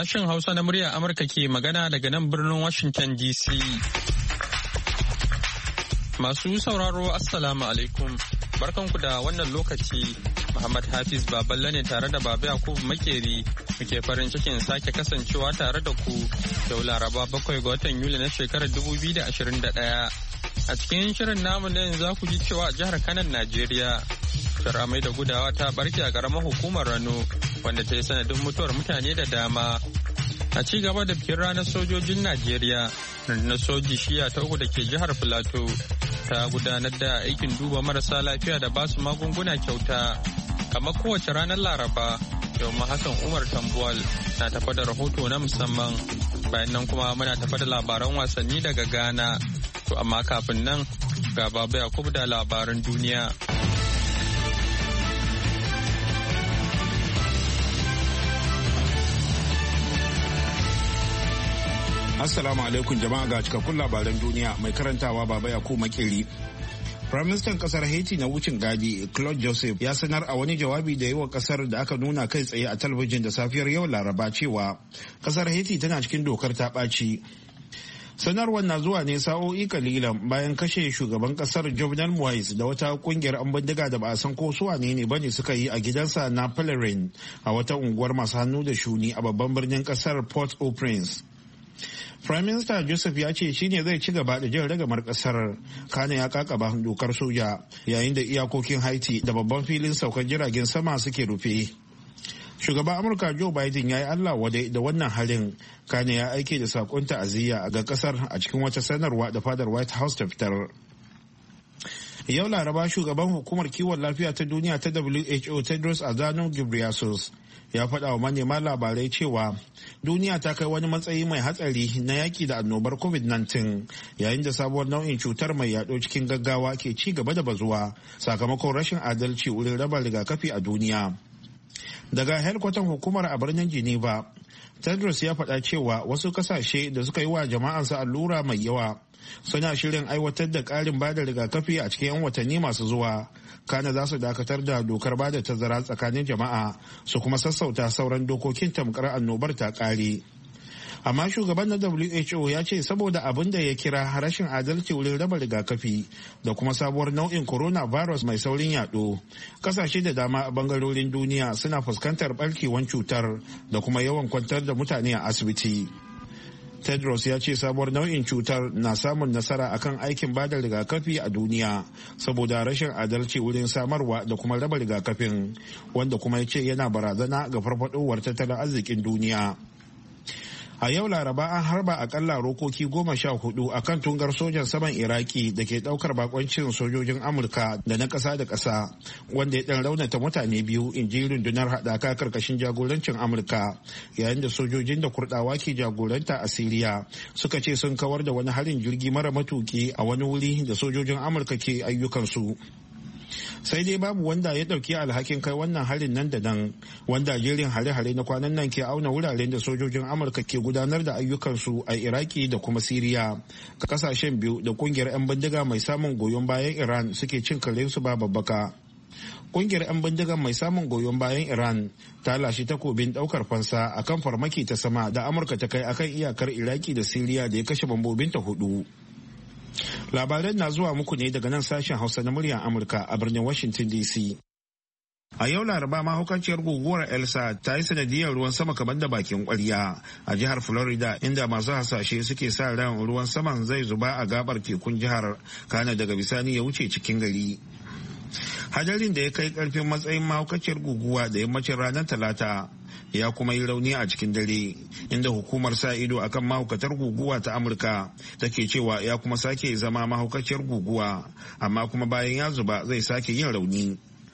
Sashen Hausa na murya Amurka ke magana daga nan birnin Washington DC. Masu sauraro Assalamu alaikum. Barkanku da wannan lokaci. Muhammad Hafiz Baballe ne tare da Baba Yakubu Makeri muke farin cikin sake kasancewa tare da ku yau Laraba 7 ga watan Yuli na shekarar 2021. A cikin shirin namu na yanzu za ku ji cewa a jihar Kanan Najeriya shara mai da gudawa ta barke a karamar hukumar Rano wanda ta yi sanadin mutuwar mutane da dama. A ci gaba da bikin ranar sojojin Najeriya, rundunar soji shiya ta uku da ke jihar Filato ta gudanar da aikin duba marasa lafiya da basu magunguna kyauta. Kamar kowace ranar Laraba, yau ma Hassan Umar Tambuwal na tafa da rahoto na musamman. Bayan nan kuma muna tafa da labaran wasanni daga Ghana. To amma kafin nan ga Baba Yakubu da labaran duniya. Assalamu alaikum jama'a ga cikakkun labaran duniya mai karantawa Baba Yakubu Makeri. Firaministan kasar Haiti na wucin gadi Claude Joseph ya sanar a wani jawabi da yi wa kasar da aka nuna kai tsaye a talabijin da safiyar yau Laraba cewa kasar Haiti tana cikin dokar ta ɓaci. Sanarwar na zuwa ne sa'o'i kalilan bayan kashe shugaban kasar Jovenel Moise da wata kungiyar an bindiga da ba a san ko su wane ne bane suka yi a gidansa na Pelerin a wata unguwar masu hannu da shuni a babban birnin kasar Port-au-Prince. Prime Minister Joseph ya ce shine zai ci gaba da jan ragamar kasar, kana ya kakaba dokar soja yayin da iyakokin Haiti da babban filin saukar jiragen sama suke rufe. Shugaban Amurka Joe Biden ya yi Allah wadai da wannan harin, kana ya aike da sakon ta'aziyya ga kasar a cikin wata sanarwa da fadar White House ta fitar. Yau Laraba shugaban hukumar kiwon lafiya ta duniya ta WHO Tedros Adhanom Ghebreyesus ya faɗa wa manema labarai cewa duniya ta kai wani matsayi mai hatsari na yaki da annobar COVID-19 yayin da sabuwar nau'in cutar mai yaɗo cikin gaggawa ke ci gaba da bazuwa sakamakon rashin adalci wurin raba rigakafi a duniya. Daga helkwatan hukumar a birnin Geneva, Tedros ya faɗa cewa wasu kasashe da suka yi wa jama'ansa allura mai yawa suna shirin aiwatar da ƙarin bada rigakafi a cikin 'yan watanni masu zuwa, kana za su dakatar da dokar bada tazara tsakanin jama'a su kuma sassauta sauran dokokin tamkar annobar ta ƙare. Amma shugaban na WHO ya ce saboda abin da ya kira rashin adalci wurin raba rigakafi da kuma sabuwar nau'in coronavirus mai saurin yaɗo, kasashe da dama a bangarorin duniya suna fuskantar barkewar cutar da kuma yawan kwantar da mutane a asibiti. Tedros ya ce sabuwar nau'in cutar na samun nasara akan aikin bada rigakafi a duniya saboda rashin adalci wurin samarwa da kuma raba rigakafin, wanda kuma ya ce yana barazana ga farfadowar tattalin arzikin duniya. A yau Laraba an harba akalla rokoki 14 a kan tungar sojan saman Iraki da ke daukar bakoncin sojojin Amurka da na ƙasa da ƙasa, wanda ya ɗan raunata mutane biyu, in ji rundunar haɗaka karkashin jagorancin Amurka, yayin da sojojin da Kurɗawa ke jagoranta a Siriya suka ce sun kawar da wani harin jirgi mara matuki a wani wuri da sojojin Amurka ke ayyukansu. Sai dai babu wanda ya dauki alhakin kai wannan harin nan da nan, wanda jerin hare-hare na kwanan nan ke auna wuraren da sojojin Amurka ke gudanar da ayyukansu a Iraki da kuma Siriya, kasashen biyu da kungiyar 'yan bindiga mai samun goyon bayan Iran suke cin karensu ba babbaka. Kungiyar 'yan bindiga mai samun goyon bayan Iran ta lashe takobin daukar fansa akan farmaki ta sama da Amurka ta kai akan iyakar Iraki da Siriya da ya kashe bambobinta 4. Labaran na zuwa muku ne daga nan sashen Hausa na muryar Amurka a birnin Washington DC. A yau Laraba mahaukaciyar guguwar Elsa ta yi sanadiyar ruwan sama kamar da bakin kwarya a jihar Florida, inda masu hasashe suke sa ran ruwan saman zai zuba a gabar tekun jihar, kana daga bisani ya wuce cikin gari. Hadarin da ya kai karfin matsayin mahaukaciyar guguwa da yammacin ranar Talata ya kuma yi rauni a cikin dare, inda hukumar sa ido akan mahaukatar guguwa ta Amurka take cewa ya kuma sake zama mahaukaciyar guguwa, amma kuma bayan ya zuba zai sake yin rauni.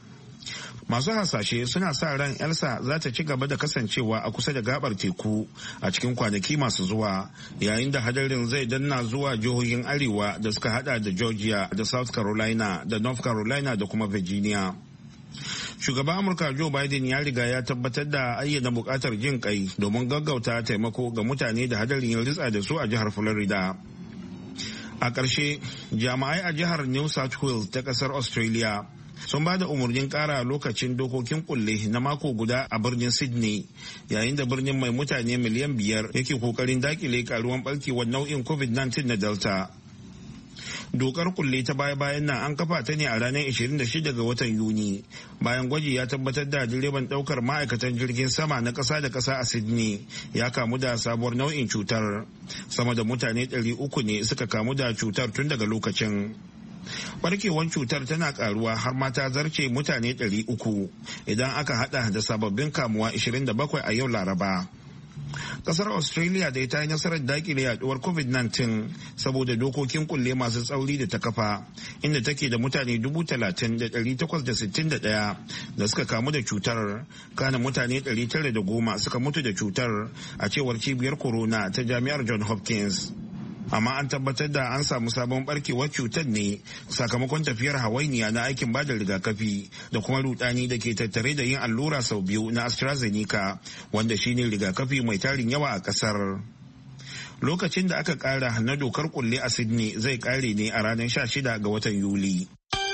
Masu hasashe suna sa ran Elsa za ta ci gaba da kasancewa a kusa da gabar teku a cikin kwanaki masu zuwa, yayin da hadarin zai danna zuwa jihohin arewa da suka hada da Georgia da South Carolina da North Carolina da kuma Virginia. Shugaban Amurka Joe Biden ya riga ya tabbatar da ayyana bukatar jin kai domin gaggauta taimako ga mutane da hadarin ya ritsa da su a jihar Florida. A ƙarshe, jami'ai a jihar New South Wales ta ƙasar Australia sun ba da umarnin kara lokacin dokokin kulle na mako guda a birnin Sydney, yayin da birnin mai mutane miliyan 5 yake kokarin dakile karuwan barkewar nau'in COVID-19 na Delta. Dokar kulle ta baya-bayan nan an kafa ta ne a ranar 26 ga watan Yuni, bayan gwaji ya tabbatar da direban daukar ma'aikatan jirgin sama na ƙasa da ƙasa a Sydney ya kamu da sabuwar nau'in cutar. Sama da mutane 300 ne suka kamu da cutar tun daga lokacin. Barkewar cutar tana karuwa har ma ta zarce mutane 300 idan aka hada da sababbin kamuwa 27 a yau Laraba. Kasar Australia dai ta yi nasarar dakile yaduwar COVID-19 saboda dokokin kulle masu tsauri da ta kafa, inda take da mutane 30,861 da suka kamu da cutar, kana mutane 910 suka mutu da cutar a cewar cibiyar corona ta jami'ar John Hopkins. Amma an tabbatar da an samu sabon barkewar cutar ne sakamakon tafiyar hawainiya na aikin bada rigakafi da kuma rudani da ke tattare da yin allura sau 2 na AstraZeneca, wanda shine rigakafi mai tarin yawa a kasar. Lokacin da aka kara na dokar kulle a Sydney zai kare ne a ranar 16 ga watan Yuli.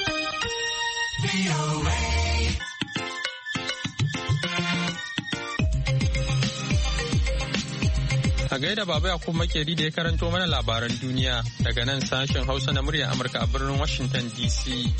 A gaida Baba Yakubu Makeri da ya karanto mana labaran duniya daga nan sashen Hausa na muryar Amurka a birnin Washington DC.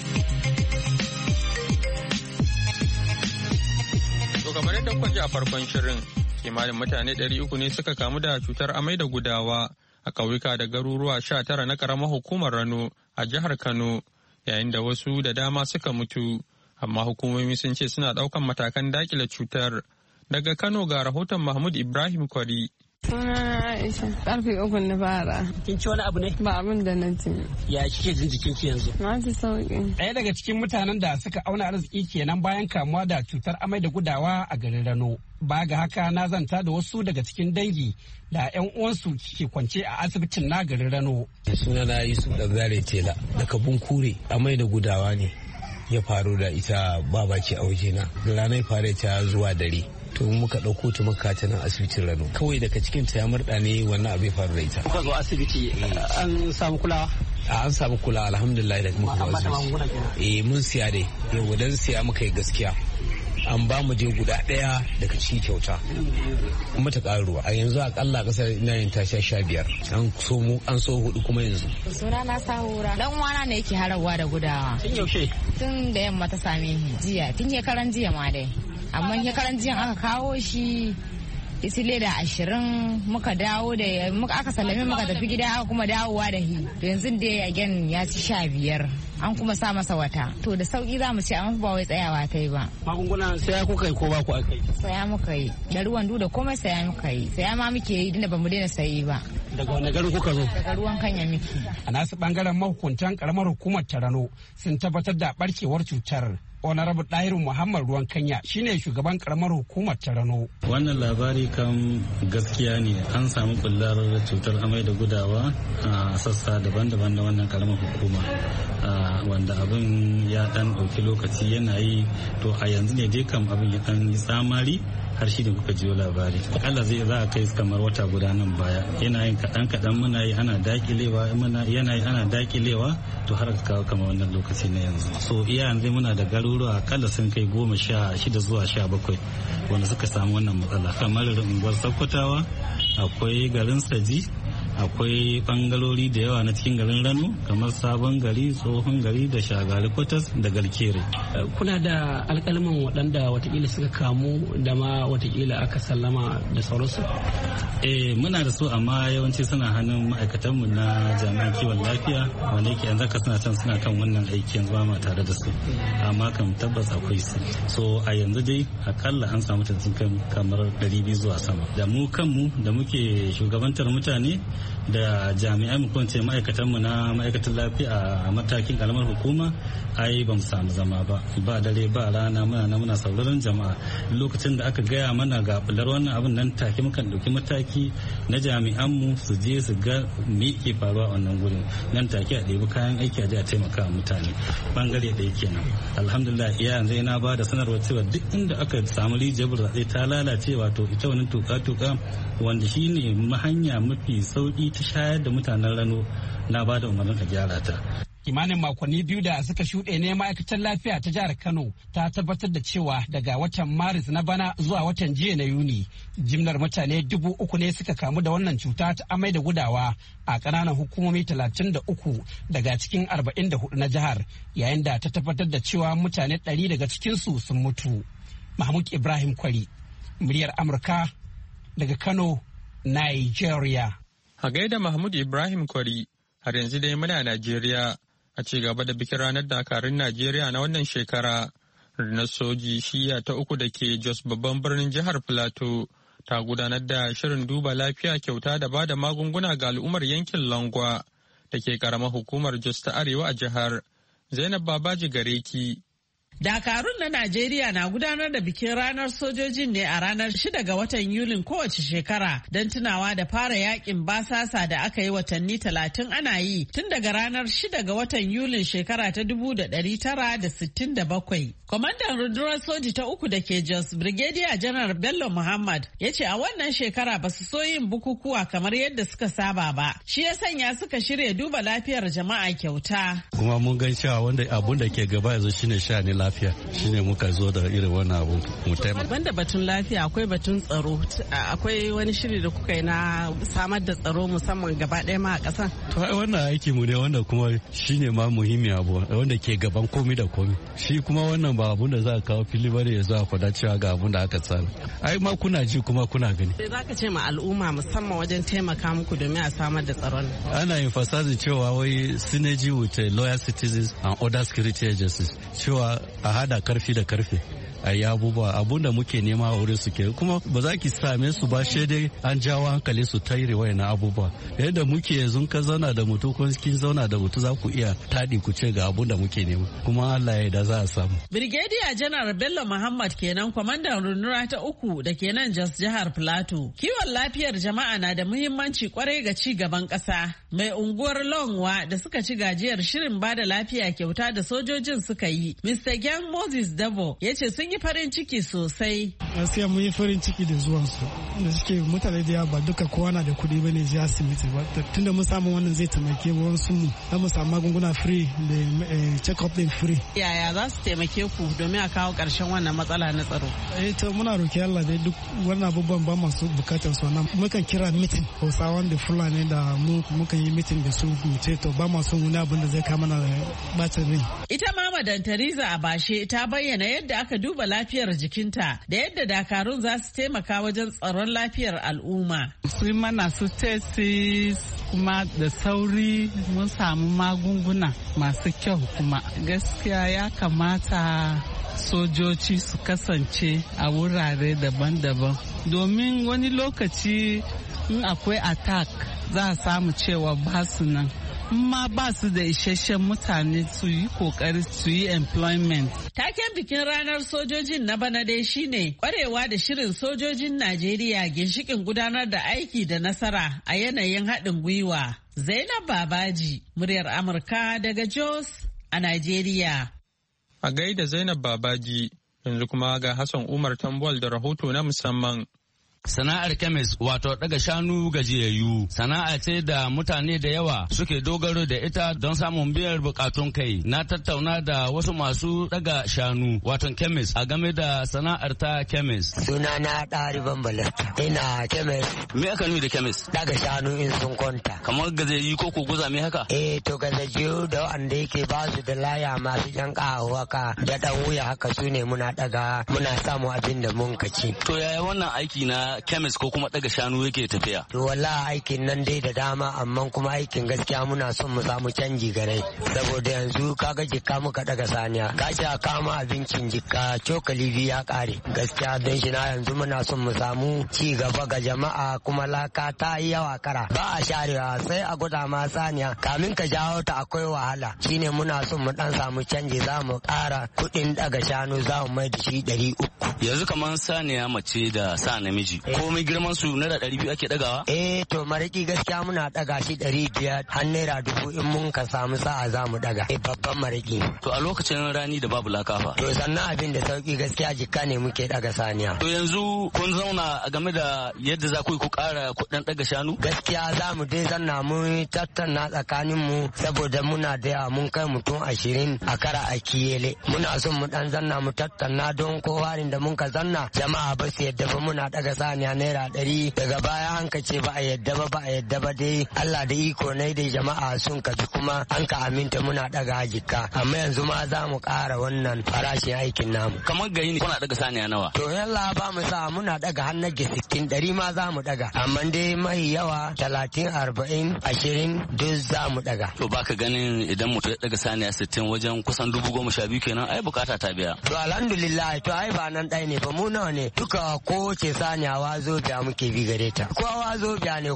To kamar yadda kuka ji a farkon shirin, kimanin mutane 300 ne suka kamu da cutar amai da gudawa a ƙauyuka da garuruwa 19 na ƙaramar hukumar Rano a jihar Kano, yayin da wasu da dama suka mutu, amma hukumomi sun ce suna ɗaukan matakan dakile cutar. Daga Kano ga rahoton Mahmud Ibrahim Kwari. Sunana Aisha, karfe 3 na fara. Kin ci wani abu ne? Ba abin da na ci. Ya kike jin jikin ki yanzu? Na ji sauki. Ɗaya daga cikin mutanen da suka auna arziki kenan bayan kamuwa da cutar amai da gudawa a garin Rano. Ba ga haka na zanta da wasu daga cikin dangi da 'yan uwansu ke kwance a asibitin na garin Rano. Sunana Yusuf Ɗanzare Tela daga Bunkure, amai da gudawa ne ya faru da ita babaki a wajena. Da ranar fara ta zuwa dare. To muka ɗauko ta muka ta nan asibitin Rano. Kawai daga cikin ta ya murɗa ne wannan abu ya faru da ita. Kuka zo asibiti an samu kulawa? An samu kulawa alhamdulillah da muka zo asibiti. Mun siya dai. Yau dan siya muka yi gaskiya. An ba mu je guda ɗaya daga ciki kyauta. Mata ƙaruwa. A yanzu akalla ƙasar ina yin tasha 15. An so 4 kuma yanzu. Suna na Sahura. Dan uwana ne yake harawa da gudawa. Tun yaushe? Tun da yamma ta same ni jiya. Tun shekaran jiya ma dai. Amma shekaran jiyan aka kawo shi isi leda 20 muka dawo da aka sallame muka tafi gida aka kuma dawowa da hi to yanzu dai again ya ci 15 an kuma sa masa wata to da sauki za mu ce amma ba wai tsayawa ta yi ba. Magunguna saya kuka yi ko ba ku aka yi? Saya muka yi da ruwan da komai saya muka yi, saya ma muke yi dinda ba mu daina sayi ba. Daga wani garin kuka zo? Daga ruwan Kanya miki. A nasu bangaren mahukuntan karamar hukumar Tarano sun tabbatar da barkewar cutar. Honorable Dahiru Muhammad Ruwan Kanya shine shugaban karamar hukumar Tarano. Wannan labari kan gaskiya ne, an samu kullar cutar amai da gudawa a sassa daban-daban na wannan karamar hukuma, wanda abin ya dan ɗauki lokaci yana yi, to a yanzu ne dai kam abin ya dan yi tsamari har shi da kuka jiyo labari. Allah zai za a kai kamar wata guda nan baya, yana yin kaɗan muna yi ana dakilewa, yana yi ana dakilewa, to har ka kawo kamar wannan lokaci na yanzu. So iya yanzu muna da garuruwa akalla sun kai 16 zuwa 17 wanda suka samu wannan matsala, kamar unguwar Sokotawa, akwai garin Saji, akwai bangalori da yawa na cikin garin Rano kamar Sabon Gari, Tsohon Gari da Shagari Kwatas da Galkere. Kuna da alƙalman waɗanda watakila suka kamu da ma watakila aka sallama da sauransu? Muna da su amma yawanci suna hannun ma'aikatanmu na jami'an kiwon lafiya wanda yake yanzu ka suna kan wannan aiki yanzu ba ma tare da su, amma kan tabbas akwai su. So a yanzu dai akalla an samu tantin kamar 200 zuwa sama. Da mu kanmu da muke shugabantar mutane da jami'ai mu kwance ma'aikatanmu na ma'aikatan lafiya a matakin karamar hukuma ai ba mu samu zama ba dare ba rana muna sauraron jama'a. Lokacin da aka gaya mana ga bular wannan abin nan take mukan dauki mataki na jami'an mu su je su ga me ke faruwa a wannan gurin, nan take a ɗebi kayan aiki a je a taimaka mutane. Bangare da yake nan alhamdulillah iya yanzu ina ba da sanarwar cewa duk inda aka samu rijiyar burtsatse ta lalace, wato ita wannan tuka wanda shine hanya mafi sauki ta shayar da mutanen Rano, na ba da umarnin a gyara ta. Kimanin makonni 2 da suka shuɗe ne ma'aikatar lafiya ta jihar Kano ta tabbatar da cewa daga watan Maris na bana zuwa watan jiya na Yuni jimlar mutane 3,000 ne suka kamu da wannan cuta ta amai da gudawa a ƙananan hukumomi 33 daga cikin 44 na jihar, yayin da ta tabbatar da cewa mutane 100 daga cikinsu sun mutu. Mahmud Ibrahim Kwari, muryar Amurka daga Kano, Nigeria. A gaida Mahmud Ibrahim Kwari, har yanzu dai muna Najeriya. A ci gaba da bikin ranar dakarun Najeriya na wannan shekara, rundunar soji shiya ta 3 da ke Jos babban birnin jihar Filato ta gudanar da shirin duba lafiya kyauta da ba da magunguna ga al'ummar yankin Langwa da ke karamar hukumar Jos ta Arewa a jihar. Zainab Babaji Gareki. Dakarun na Najeriya na gudanar da bikin ranar sojojin ne a ranar 6 ga watan Yulin kowace shekara don tunawa da fara yakin basasa da aka yi watanni 30 ana yi tun daga ranar 6 ga watan Yulin shekara ta 1967. Kwamandan rundunar soji ta 3 da ke Jos, Brigadier General Bello Muhammad, ya ce a wannan shekara ba su so yin bukukuwa kamar yadda suka saba ba. Shi ya sanya suka shirya duba lafiyar jama'a kyauta. Kuma mun gan cewa wanda abun da ke gaba yanzu shine sha'anin lafiya, shine muka zo da irin wannan abu mu taimaka. Banda batun lafiya akwai batun tsaro, akwai wani shiri da kuka yi na samar da tsaro musamman gaba ɗaya ma a ƙasa. To wannan aiki mu ne wanda kuma shine ma muhimmi abu wanda ke gaban komi da komi. Shi kuma wannan ba abun da za a kawo fili bane ya zo a faɗa cewa ga abun da aka tsara. Ai ma kuna ji kuma kuna gani. Sai zaka ce ma al'umma musamman wajen taimaka muku domin a samar da tsaron. Ana emphasizing cewa wai synergy with loyal citizens and other security agencies, cewa a hada karfi da karfe a yi abubuwa abun da muke nema a wurin su ke, kuma ba za ki same su ba shi dai an jawo hankali su ta yi na abubuwa yadda muke yanzu ka zauna da mutu ko kin zauna da mutu za ku iya taɗi ku ce ga abun da muke nema, kuma Allah ya da za a samu. Brigadier General Bello Muhammad kenan, kwamandan runduna ta 3 da ke nan Jos jihar Plateau. Kiwon lafiyar jama'a na da muhimmanci kwarai ga ci gaban ƙasa. Mai unguwar Longwa da suka ci gajiyar shirin bada lafiya kyauta da sojojin suka yi, Mr. Gang Moses Davo, ya ce sun yi farin ciki sosai. Gaskiya mun yi farin ciki da zuwansu, da suke mutane da yawa ba duka kowa na da kuɗi bane je asibiti ba. Tunda mun samu wannan zai taimake mu wasu mu, za mu samu magunguna free da check up din free. Yaya za su taimake ku domin a kawo ƙarshen wannan matsala na tsaro? To muna roki Allah dai duk wannan abubuwan ba masu bukatar su nan. Mukan kira meeting Hausawan da Fulani da mukan yi meeting da su mu ce to ba masu wani abin da zai kama na bacin rai. Ita ma Madan Theresa Abashe ta bayyana yadda aka duba lafiyar jikinta da yadda dakarun za su taimaka wajen tsaron lafiyar al'umma. Su mana su tesis kuma da sauri mun samu magunguna masu kyau, kuma gaskiya ya kamata sojoji su kasance a wurare daban-daban domin wani lokaci in akwai attack za a samu cewa ba su nan. Ma ba su da isasshen mutane su yi kokari su yi employment. Taken bikin ranar sojojin na bana dai shine kwarewa da shirin sojojin Najeriya, ginshikin gudanar da aiki da nasara a yanayin haɗin gwiwa. Zainab Babaji, muryar Amurka daga Jos a Najeriya. A gaida Zainab Babaji, yanzu kuma ga Hassan Umar Tambol da rahoto na musamman. Sana'ar kemis wato daga shanu gajiyayyu sana'a ce da mutane da yawa suke dogaro da ita don samun biyar bukatun kai. Na tattauna da wasu masu daga shanu wato kemis a game da sana'ar ta kemis. Sunana ɗariban balasta. Ina kemis. Me aka nuni da kemis? Daga shanu in sun kwanta. Kamar gajiyayyu ko guza me haka? To gajiyayyu da wanda yake ba su da laya masu jan ƙaho haka da ɗan wuya haka su ne muna daga muna samu abin da mun kaci. To yaya wannan aiki na kemis ko kuma daga shanu yake tafiya? To wallahi aikin nan dai da dama, amma kuma aikin gaskiya muna son mu samu canji gare, saboda yanzu kaga jikka muka daga saniya ka sha kama abincin jikka cokali biyu ya kare gaskiya, don shi na yanzu muna son mu samu ci gaba ga jama'a, kuma laka ta yi yawa kara ba a sharewa sai a guda ma saniya kamin ka jawo ta akwai wahala, shine muna son mu dan samu canji, za mu kara kuɗin daga shanu za mu mai da shi 300 Yanzu kamar saniya mace da sa namiji komai girman su naira 200 ake dagawa? To mariki gaskiya muna daga shi 500 har naira 1000 in mun ka samu sa'a za mu daga. Babban mariki. To a lokacin rani da babu lakafa. To sannan abin da sauki gaskiya jikka ne muke daga saniya. To yanzu kun zauna game da yadda za ku ƙara kuɗin daga shanu? Gaskiya za mu dai zanna mu tattauna tsakanin mu saboda muna da yawa mun kai mutum 20 a kara a kiyele. Muna son mu dan zanna mu tattauna don kowarin da mun ka zanna jama'a ba su yadda ba muna daga saniya naira 100 daga baya an ka ce ba a yadda ba dai Allah da iko ne da jama'a sun kafi kuma an ka aminta muna daga jikka amma yanzu ma za mu ƙara wannan farashin aikin namu. Kamar gari ne kuna daga saniya nawa? To yalla ba mu sa muna daga har nage 60 100 ma za mu daga amma dai mai yawa 30 40 20 duk za mu daga. To baka ganin idan mutum ya daga saniya 60 wajen kusan 12,000 kenan ai bukata ta biya. To alhamdulillah to ai ba nan ɗaya ne ba mu nawa ne duka ko ce saniya wazo biya muke bi gare ta. Kowa wazo biya ne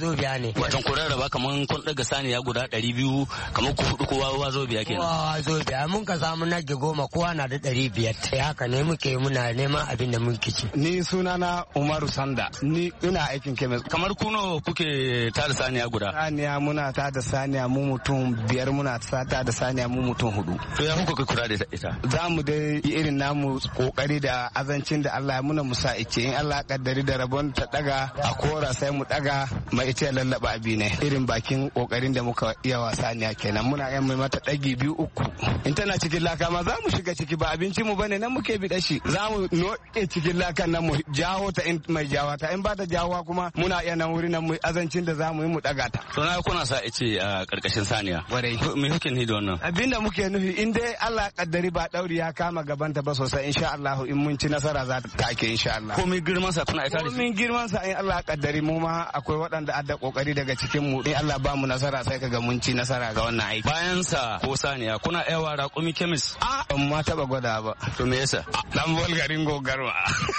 Watan ku rarraba kaman kun daga saniya guda 200 kamar ku hudu kowa wazo biya kenan. Kowa wazo biya mun ka samu nage 10 kowa na da 500. Haka ne muke muna neman abin da muke ci. Ni sunana Umaru Sanda ni ina aikin kemis. Kamar kuno kuke tada saniya guda? Saniya muna tada saniya mu mutum 5 muna tada saniya mu mutum 4. To ya kuka kula da ita? Za mu dai irin namu kokari da azancin da Allah ya muna musa ice in Allah kaddari da rabon ta daga a kora sai mu daga mai ita lallaba abi ne irin bakin kokarin da muka iya wa saniya kenan muna yan mai mata dagi 2 3 in tana cikin laka ma za mu shiga ciki ba abinci mu bane nan muke bi dashi za mu noke cikin lakan nan mu jawo ta in mai jawa ta in ba ta jawa kuma muna iya nan wuri nan mu azancin da za mu yi mu daga ta. To na kuna sa ice a karkashin saniya. Me kuke nufi da wannan? Abinda muke nufi in dai Allah kaddari ba dauri ya kama gabanta ba sosai insha Allah in mun ci nasara za ta take insha Allah. Komai girman sa kuna ita da shi? Komai girman sa in Allah kaddari mu ma akwai waɗanda adda kokari daga cikin mu in Allah ba mu nasara sai kaga mun ci nasara ga wannan aiki. Bayan sa ko saniya kuna yawa raƙumi kemis? Ban ma taba gwada ba. To me yasa? Dan bol garin gogarwa.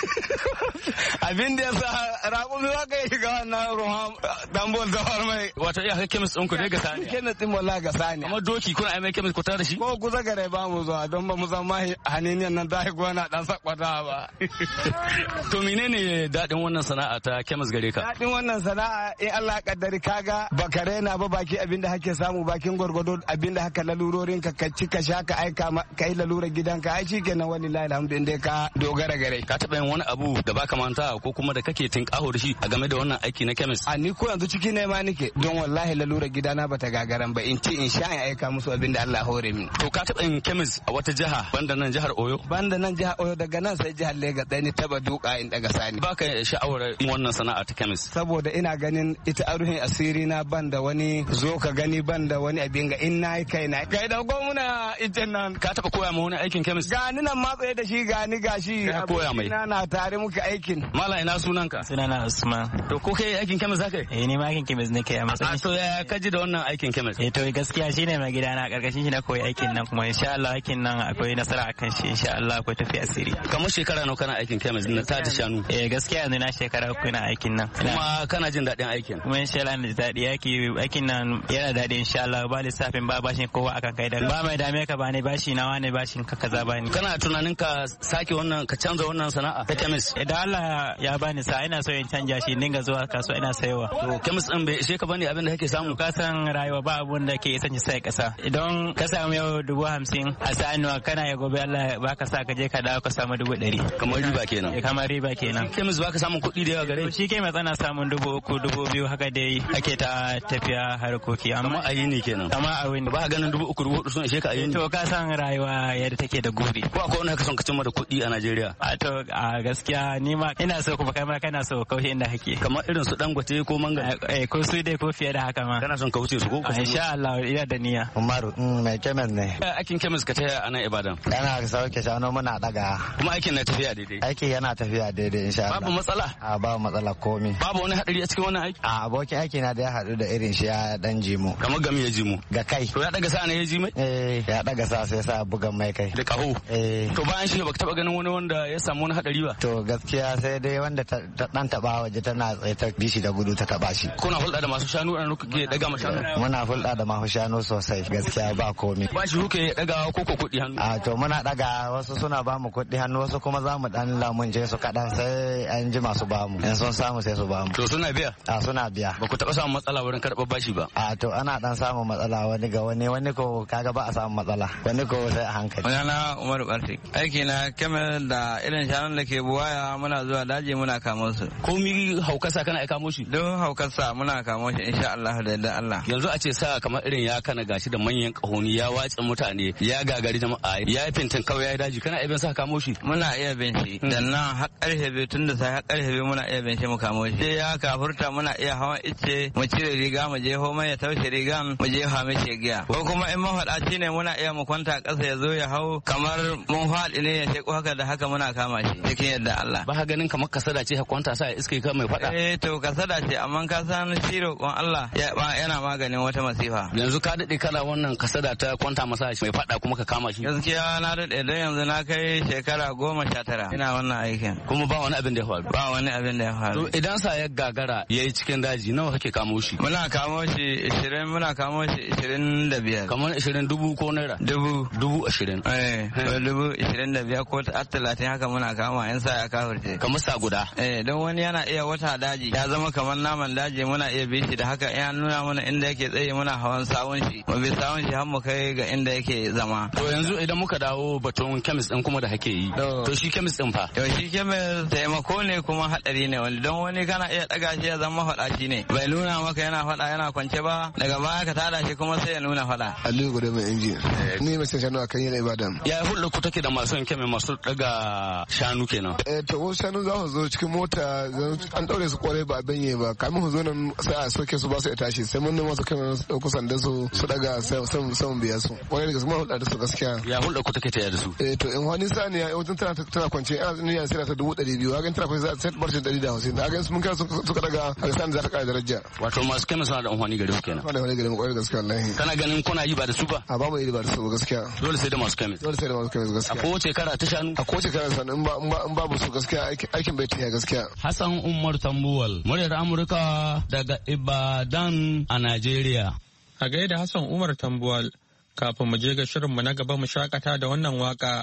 Abin da yasa raƙumi ba kai ga wannan ruwan dan bol zawar mai. Wato iya kemis ɗin ku ne ga saniya? Kemis ɗin wallahi ga saniya. Amma doki kuna ai mai kemis ku tare da shi? Ko kusa gare ba mu zuwa don ba mu san ma haniniyan nan da gona dan sakwata ba. To menene dadin wannan sana'a ta kemis gare ka? Dadin wannan sana'a in Allah kaddari kaga bakare na ba baki abinda hake samu bakin gwargwado abinda haka lalurorin ka ci ka sha ka aika kai lalura gidanka ai shikenan wallahi alhamdulillah ka dogara gare. Ka taba yin wani abu da baka manta ko kuma da kake tinkaho da shi a game da wannan aiki na kemis? A ni ko yanzu ciki ne ma nake don wallahi lalura gidana bata gagaran ba in ci in sha in aika musu abinda Allah hore min. To ka taba yin kemis a wata jiha banda nan jihar Oyo? Banda nan jihar Oyo daga nan sai jihar Lagos dai ni taba duka in daga sani. Baka sha'awar wannan sana'a ta kemis? Saboda ina ganin ita aruhin asiri na banda wani zo ka gani banda wani abin ga in nayi kaina. Kai da gwamna ita nan. Ka taba koya ma wani aikin kemis? Gani nan ma tsaye da shi gani gashi. Ka koya mai? Na tare muke aikin. Mala ina sunanka? Sunana Usman. To ko kai aikin kemis zaka yi? Ni ma aikin kemis nake a matsayin. To ya kaji da wannan aikin kemis? To gaskiya shine mai gidana karkashin shi na koyi aikin nan kuma insha Allah aikin nan akwai nasara akan shi insha Allah akwai tafi asiri. Kamar shekara nawa kana aikin kemis na ta da shanu? Gaskiya yanzu na shekara 3 na aikin nan. Kuma kana jin daɗin aikin? Kuma insha Allah na daɗi aikin nan yana daɗi insha Allah ba lissafin ba bashin kowa akan kai da ba mai dame ka ba ne bashi na wane bashin ka kaza ba ni. Kana tunanin ka sake wannan ka canza wannan sana'a ta kemis? Idan Allah ya bani sa ina so in canja shi dinga zuwa kasuwa ina sayowa. To kemis din bai ishe ka bane abin da kake samu? Ka san rayuwa ba abun da ke isa sai kasa. Idan ka samu yau 50,000 a sa'anuwa kana ya gobe Allah baka sa ka je ka dawo ka samu 100,000. Kamar riba kenan. Kamar riba kenan. Kemis baka samun kuɗi da yawa gare? Shi kemis ana samun 3,000 2,000 haka dai ake ta tafiya harkoki. Amma a yini kenan. Amma a wani. Ba ganin 3,000 4,000 sun ishe ka a yini. To ka san rayuwa yadda take da guri. Ko akwai wani haka son ka cimma da kuɗi a Najeriya? To a gaskiya ni ma ina so kuma kai ma kana so kauce inda hake. Kamar irin su Dangote ko Manga. Ko su dai ko fiye da haka ma. Kana son ka wuce su ko? Insha Allah ina da niyya. Umaru mai kemis ne. Aikin kemis ka taya a nan Ibadan. Yana sauke shanu muna daga. Kuma aikin na tafiya daidai. Aiki yana tafiya daidai insha Allah. Babu matsala? Babu matsala komi. Babu wani hadari a cikin wannan aiki? Abokin aiki na da ya haɗu da irin shi ya dan jimu. Kamar gami ya jimu? Ga kai. To ya daga sa ne ya ji mai? Ya daga sa sai sa bugan mai kai. Da kaho? To bayan shi baka taba ganin wani wanda ya samu wani hadari ba? To gaskiya sai dai wanda ta dan taba waje tana tsaye ta bishi da gudu ta taba shi. Kuna hulɗa da masu shanu a kuke daga ma shanu? Muna hulɗa da masu shanu sosai gaskiya ba komi. Ba shi kuke dagawa ko kuɗi hannu? To muna daga wasu suna ba mu kuɗi hannu wasu kuma za mu dan lamunce su kaɗan sai an ji masu bamu in sun samu sai su bamu. To suna biya? A suna biya. Ba ku taɓa samun matsala wurin karɓar bashi ba? A to ana dan samun matsala wani ga wani ko kaga ba a samun matsala wani ko sai a hankali. Sunana Umaru Bartik. Aiki na kamar da irin shanun da ke buwaya muna zuwa daji muna kamo su. Komi haukasa kana kamo shi? Don haukasa muna kamo shi insha Allah da yadda Allah. Yanzu a ce sa kamar irin ya kana gashi da manyan kahoni ya watsa mutane ya gagari jama'a ya yi fintin kawai ya yi daji kana iya sa kamo shi? Muna iya bin shi. Dan nan har karfe biyu tun da sai har karfe biyu muna iya bin shi mu kamo shi. Sai ya kafurta muna iya hawan ice mu cire riga mu je homa ya taushe rigan mu je ha mishi giya. Ko kuma in mafaɗaci ne muna iya mu kwanta ƙasa ya zo ya hau kamar mun faɗi ne ya sheku haka da haka muna kama shi cikin yadda Allah. Ba ka ganin kamar kasada ce ka kwanta sa iska ka mai faɗa? To kasada ce amma ka san shi roƙon Allah yana maganin wata masifa. Yanzu ka daɗe kana wannan kasada ta kwanta masa mai faɗa kuma ka kama shi? Gaskiya na daɗe don yanzu na kai shekara 19 ina wannan aikin. Kuma ba wani abin da ya faru? Ba wani abin da ya faru. To idan sa ya gagara ya yi cikin daji nawa kake kamo shi? Muna kamo shi 20 muna kamo shi 25. Kamar 20,000 ko naira? 20,000. 25 ko 30 haka muna kama in sa ya kafurce. Kamar sa guda? Don wani yana iya wata daji ya zama kamar naman daji muna iya bi shi da haka in nuna mana inda yake tsaye muna hawan sawun shi mu bi sawun shi har mu kai ga inda yake zama. To yanzu idan muka dawo batun kemis din kuma da hake yi to shi kemis din fa? To shi kemis taimako ne kuma hadari ne wani don wani kana iya daga shi ya zama faɗaci ne bai nuna maka yana faɗa yana kwance ba daga baya ka tada shi kuma sai ya nuna faɗa. Aliyu Gudu mai inji ni mai sai shanu akan yana Ibadan. Ya hulɗa ku take da masu yanke mai masu daga shanu kenan? To wasu shanu za su zo cikin mota an daure su kwarai ba a banye ba kamin su zo nan sai a soke su ba su tashi sai mun nemo su kai su dauko sandan su daga saman biya su kwarai da gaskiya hulɗa da su gaskiya. Ya hulɗa ku take tayar da su? To in wani saniya yawancin tana kwance yana sai ta 200,000 hagan tana kwance sai barcin 150 da hagan mun kai suka daga a sani za ta kara daraja. Wato masu kemis suna da amfani gare su kenan? Suna da amfani gare mu kwarai da gaskiya wallahi. Kana ganin kuna yi ba da su ba? A ba mu yi ba da su ba gaskiya. Dole sai da masu kemis? Dole sai da masu kemis gaskiya. A kowace kara ta shanu? A kowace kara sanu in babu su gaskiya aikin bai tafiya gaskiya. Hassan Umar Tambuwal, muryar Amurka daga Ibadan a Najeriya. A gaida Hassan Umar Tambuwal, kafin mu je ga shirinmu na gaba mu shakata da wannan waka.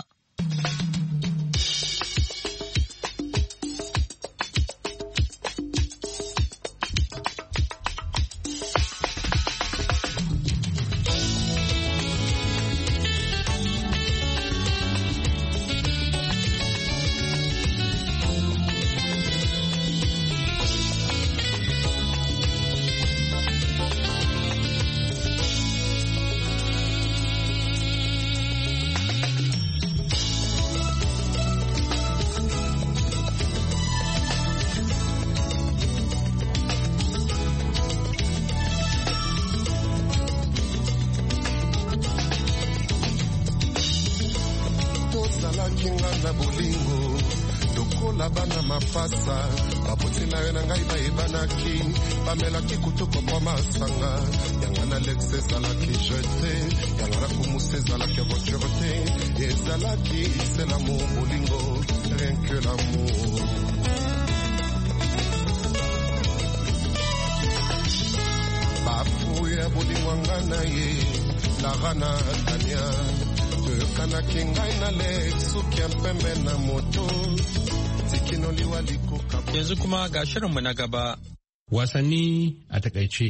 na bolingo lokola bana mapasa baputi na yo na ngai bayebanaki bamelaki kutuko mwa masanga yanga na lex ezalaki jete yanga na kumusa ezalaki voiture te ezalaki c'est l'amour bolingo rien que l'amour. Bafu ya bolingwanga na ye lagana tania toyokanaki ngai na lex suki ya mpembe na moto tikinoliwa likoka. Yanzu kuma ga shirinmu na gaba. Wasanni a takaice.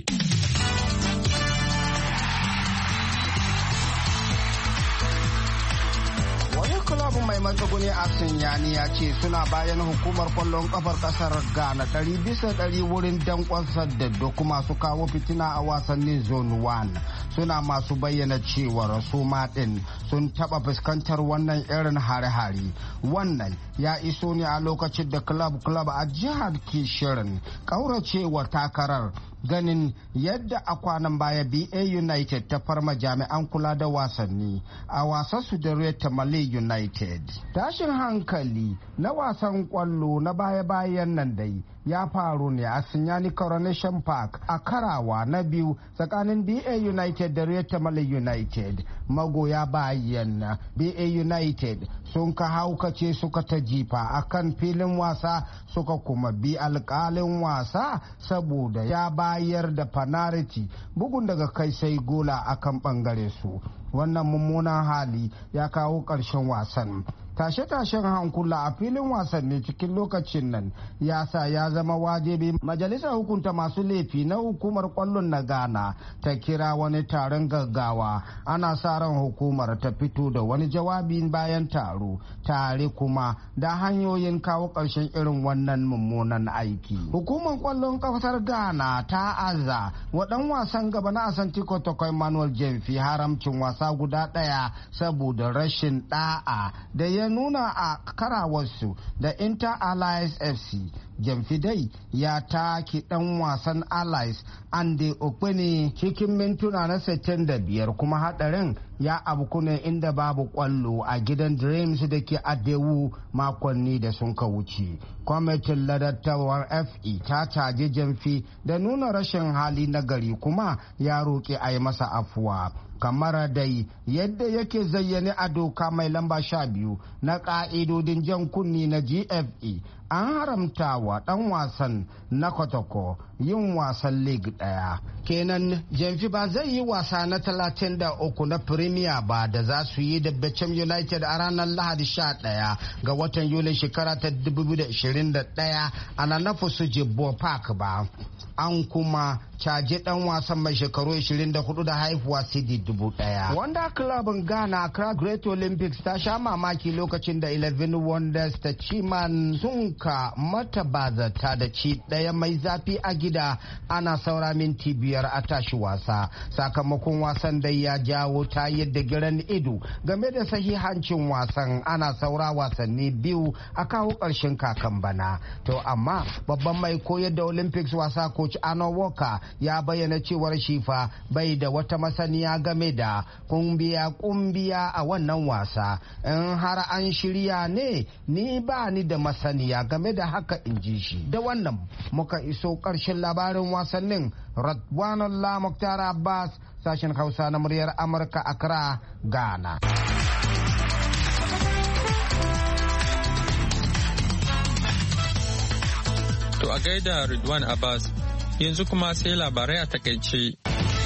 Kulabun mai matsuguni a Sinyani ya ce suna bayan hukumar kwallon kafar kasar Ghana 100% wurin danƙon da duk masu kawo fitina a wasannin zone 1 suna masu bayyana cewar su ɗin sun taɓa fuskantar wannan irin hare-hare. Wannan ya iso ne a lokacin da club a jihar ke shirin ƙauracewa takarar ganin yadda a kwanan baya BA United ta farma jami'an kula da wasanni a wasan su da Tamale United. Tashin hankali na wasan kwallo na baya-bayan nan dai ya faru ne a Sinyani Coronation Park a karawa na biyu tsakanin BA United da Tamale United. Magoya bayan BA United sun ka haukace suka ta jifa a kan filin wasa suka kuma bi alkalin wasa saboda ya bayar da fanariti bugun daga kai sai gola akan bangare su. Wannan mummunan hali ya kawo ƙarshen wasan. tashe-tashen hankula a filin wasanni cikin lokacin nan ya sa ya zama wajibi majalisar hukunta masu laifi na hukumar kwallon na Ghana ta kira wani taron gaggawa. Ana sa ran hukumar ta fito da wani jawabi bayan taro tare kuma da hanyoyin kawo ƙarshen irin wannan mummunan aiki. Hukumar kwallon kasar Ghana ta aza wa dan wasan gaba na Asante Kotoko Emmanuel Jemfi haramcin wasa guda ɗaya saboda rashin da'a da ya nuna a karawarsu da Inter Allies FC. Jemfi dai ya taki dan wasan Allies Ande Okpene cikin mintuna na 65 kuma hadarin ya abku ne inda babu kwallo a gidan Dreams da ke Adewu makonni da sun ka wuce. Kwamitin ladattawar FE ta caji Jemfi da nuna rashin hali na gari kuma ya roƙi a yi masa afuwa. Kamar dai yadda yake zayyane a doka mai lamba 12 na ƙa'idodin jan kunni na GFE, an haramta wa ɗan wasan na Kotoko yin wasan League ɗaya. Kenan Jemfi ba zai yi wasa na 33 na Premier ba da za su yi da Beckham United a ranar Lahadi 11 ga watan Yuli shekara ta 2021 a Nanafusu Jibbo Park ba. An kuma caji ɗan wasan mai shekaru 24 da haihuwa Sidi 1,000. Wanda clubin Ghana Accra Great Olympics ta sha mamaki lokacin da 11 Wonders ta Chiman sun ka mata bazata da ci ɗaya mai zafi a gida ana saura minti 5 a tashi wasa. Sakamakon wasan dai ya jawo ta yadda giran ido game da sahihancin wasan ana saura wasanni 2 a kawo ƙarshen kakan bana. To amma babban mai koyar da Olympics wasa coach Arno Walker ya bayyana cewar shifa bai da wata masaniya game da kumbiya a wannan wasa. In har an shirya ne ni ba ni da masaniya game da haka, in ji shi. Da wannan muka iso ƙarshen labarin wasannin. Radwanullah Muktar Abbas, sashen Hausa na muryar Amurka, Accra, Ghana. To a gaida Ridwan Abbas, yanzu kuma sai labarai a takaice.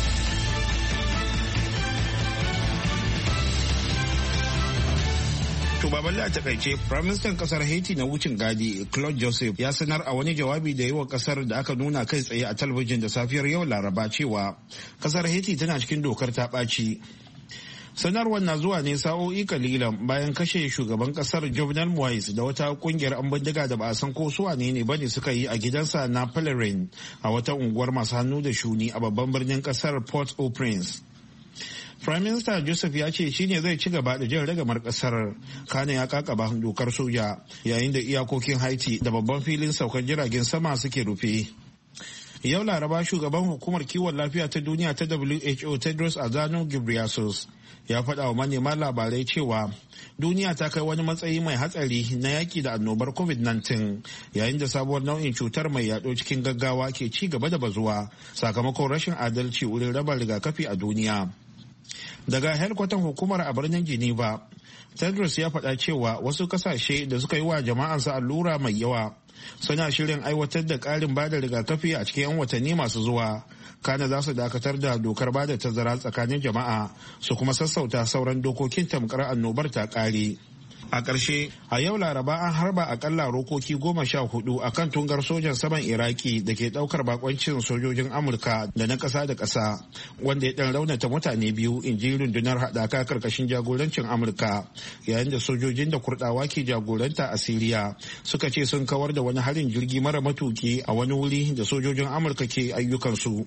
To baballe a takaice, Firaministan kasar Haiti na wucin gadi Claude Joseph ya sanar a wani jawabi da yi wa kasar da aka nuna kai tsaye a talabijin da safiyar yau Laraba cewa kasar Haiti tana cikin dokar ta ɓaci. Sanarwar na zuwa ne sa'o'i kalilan bayan kashe shugaban kasar Jovenel Moise da wata kungiyar an bindiga da ba a san ko su wane ne bane suka yi a gidansa na Pelerin a wata unguwar masu hannu da shuni a babban birnin kasar Port-au-Prince. Prime Minister Joseph ya ce shine zai ci gaba da jan ragamar kasar, kana ya kakaba dokar soja yayin da iyakokin Haiti da babban filin saukar jiragen sama suke rufe. Yau Laraba shugaban hukumar kiwon lafiya ta duniya ta WHO Tedros Adhanom Ghebreyesus ya faɗa wa manema labarai cewa duniya ta kai wani matsayi mai hatsari na yaki da annobar COVID-19 yayin da sabuwar nau'in cutar mai yaɗo cikin gaggawa ke ci gaba da bazuwa sakamakon rashin adalci wurin raba rigakafi a duniya. Daga helkwatan hukumar a birnin Geneva, Tedros ya faɗa cewa wasu kasashe da suka yi wa jama'ansa allura mai yawa suna shirin aiwatar da ƙarin bada rigakafi a cikin 'yan watanni masu zuwa. Kana za su dakatar da dokar bada tazara tsakanin jama'a su kuma sassauta sauran dokokin tamkar annobar ta ƙare. A ƙarshe, a yau Laraba an harba akalla rokoki 14 a kan tungar sojan saman Iraki da ke ɗaukar bakoncin sojojin Amurka da na ƙasa da ƙasa, wanda ya ɗan raunata mutane 2, in ji rundunar haɗaka karkashin jagorancin Amurka, yayin da sojojin da Kurɗawa ke jagoranta a Siriya suka ce sun kawar da wani harin jirgi mara matuki a wani wuri da sojojin Amurka ke ayyukansu.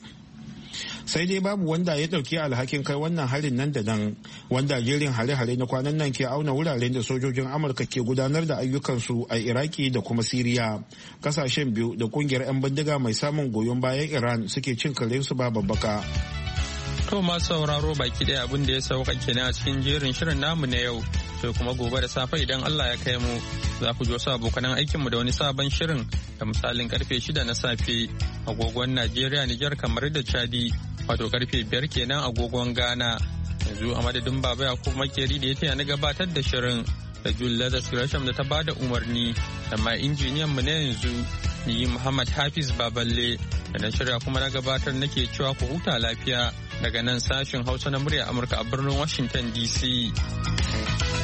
Sai dai babu wanda ya ɗauki alhakin kai wannan harin nan da nan, wanda jerin hare-hare na kwanan nan ke auna wuraren da sojojin Amurka ke gudanar da ayyukansu a Iraki da kuma Siriya, kasashen biyu da kungiyar 'yan bindiga mai samun goyon bayan Iran suke cin karensu ba babbaka. To masu sauraro baki ɗaya abin da ya sauka kenan a cikin jerin shirin namu na yau, sai kuma gobe da safe idan Allah ya kai mu za ku ji wasu abokanan aikinmu da wani sabon shirin da misalin karfe 6 na safe agogon Najeriya, Nijar, kamar da Chadi, wato karfe 5 kenan agogon Ghana. Yanzu a madadin Baba Yakubu Makeri da ya taya na gabatar da shirin da Julia da Gresham da ta bada umarni da ma injiniyan mu na yanzu ni Muhammad Hafiz Baballe da na shirya kuma na gabatar nake cewa ku huta lafiya daga nan sashin Hausa na murya Amurka a birnin Washington DC.